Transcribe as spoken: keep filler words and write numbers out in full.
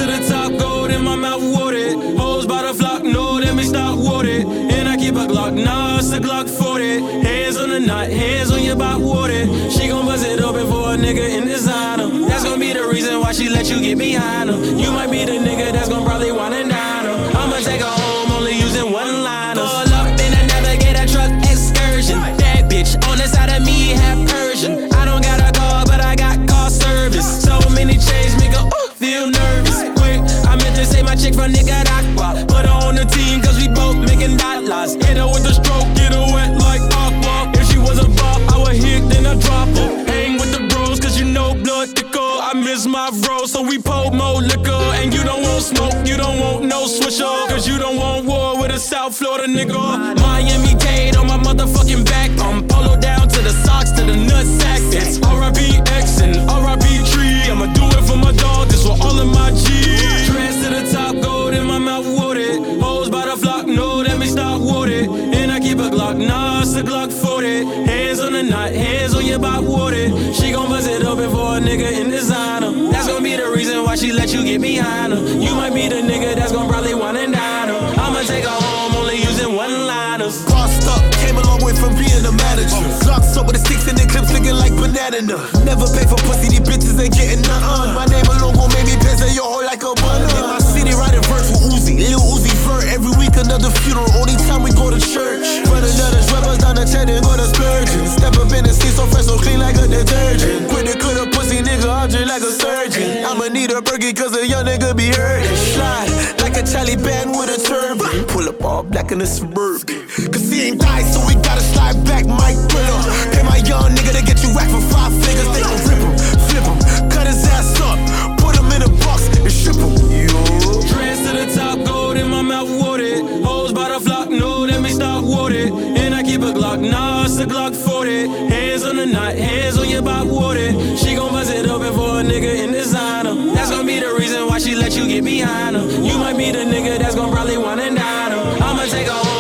to the top, gold in my mouth, water. Hoes by the flock, no, let me stop water. And I keep a Glock, nah, it's a Glock forty. Hands on the knot, hands on your back, water. She gon' bust it open for a nigga in designer. That's gon' be the reason why she let you get behind her. You might be the nigga that's gon' probably wanna dine her. I'ma take her home, only using one liners. Pull up in a navigator truck excursion. That bitch on the side of me half Persian. I don't got a car, but I got car service. So many chains make her ooh, feel nervous. Quick, I meant to say my chick from Nicaragua. Put her on the team cause we both making dollars. Hit her with the stroke, get her wet like aqua. If she was a bop, I would hit, then I drop her. Hang with the bros cause you know blood thicker. I miss my bro, so we pour more liquor. And you don't want smoke, you don't want no swisher. Cause you don't want war with a South Florida nigga. Miami-Dade on my motherfucking back. I'm polo down to the socks, to the nutsack. It's R I P X and R I P Tree. I'ma do it for my dog, this for all of my G's. Dress to the top, gold in my mouth, water. Hoes by the flock, no, let me stop water. And I keep a Glock, nah, it's a Glock forty. Hands on the knot, hands on your back, water. She gon' bust it open for a nigga in designer. That's gon' be the reason why she let you get behind her. You might be the nigga that's gon' probably wanna dine her. I'ma take her home, only using one-liners. Crossed up, came a long way from being a manager. Locks up with the sticks and the clips looking like banana nut. Never pay for pussy, these bitches ain't getting nothing. My name alone gon' make me piss at your hoe like a bun. In my city, riding verse with Uzi, Lil Uzi Vert. Every week another funeral, only time we go to church. Run another rubbers down the check and go to Spurgeon. Step up in the seat so fresh, so clean like a detergent. Quit the cut a pussy nigga, I just like a surgeon. I'ma need a burger cause a young nigga be hurting. Slide like a Taliban with a turban. Pull up all black in the Suburban. Cause he ain't died, so we gotta slide back Mike Thriller. Pay my young nigga to get you whacked for five figures. They gon' rip him, flip him, cut his ass up, put him in a box and ship him. Yo. Dress to the top, gold in my mouth, water. Hoes by the flock, no, let me stop water. And I keep a Glock, nah, it's a Glock forty. Hands on the knot, hands on your back, water. She gon' bust it open for a nigga in designer. That's gon' be the reason why she let you get behind her. You might be the nigga that's gon' probably wanna dine her. I'ma take her home.